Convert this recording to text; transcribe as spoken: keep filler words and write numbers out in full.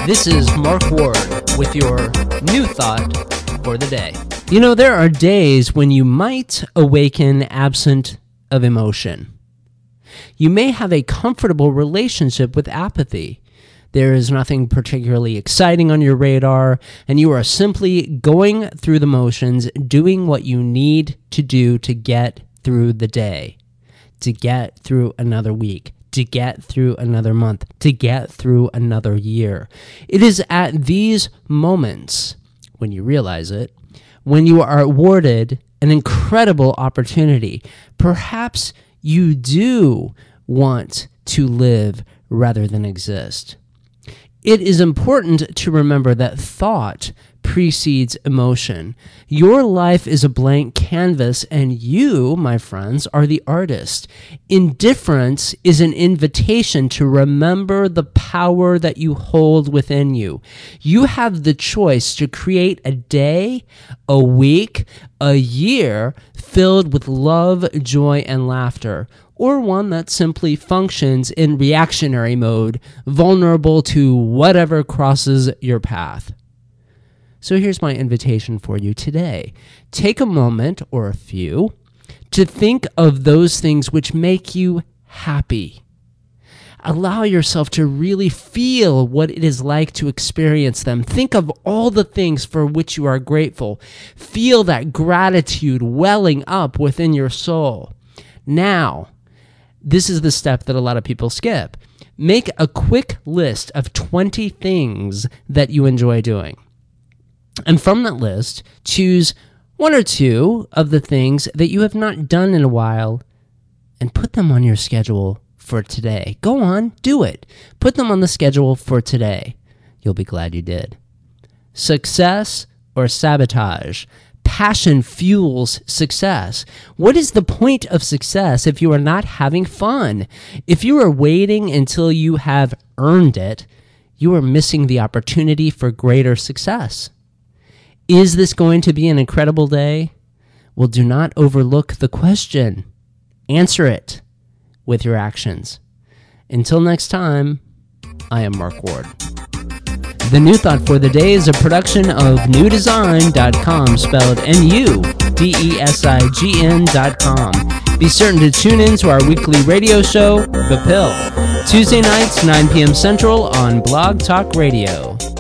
This is Mark Ward with your new thought for the day. You know, there are days when you might awaken absent of emotion. You may have a comfortable relationship with apathy. There is nothing particularly exciting on your radar, and you are simply going through the motions, doing what you need to do to get through the day, to get through another week, to get through another month, to get through another year. It is at these moments, when you realize it, when you are awarded an incredible opportunity. Perhaps you do want to live rather than exist. It is important to remember that thought precedes emotion. Your life is a blank canvas, and you, my friends, are the artist. Indifference is an invitation to remember the power that you hold within you. You have the choice to create a day, a week, a year filled with love, joy, and laughter, or one that simply functions in reactionary mode, vulnerable to whatever crosses your path. So here's my invitation for you today. Take a moment or a few to think of those things which make you happy. Allow yourself to really feel what it is like to experience them. Think of all the things for which you are grateful. Feel that gratitude welling up within your soul. Now, this is the step that a lot of people skip. Make a quick list of twenty things that you enjoy doing. And from that list, choose one or two of the things that you have not done in a while and put them on your schedule for today. Go on, do it. Put them on the schedule for today. You'll be glad you did. Success or sabotage? Passion fuels success. What is the point of success if you are not having fun? If you are waiting until you have earned it, you are missing the opportunity for greater success. Is this going to be an incredible day? Well, do not overlook the question. Answer it with your actions. Until next time, I am Mark Ward. The New Thought for the Day is a production of new design dot com, spelled N U D E S I G N dot com. Be certain to tune in to our weekly radio show, The Pill, Tuesday nights, nine p.m. Central on Blog Talk Radio.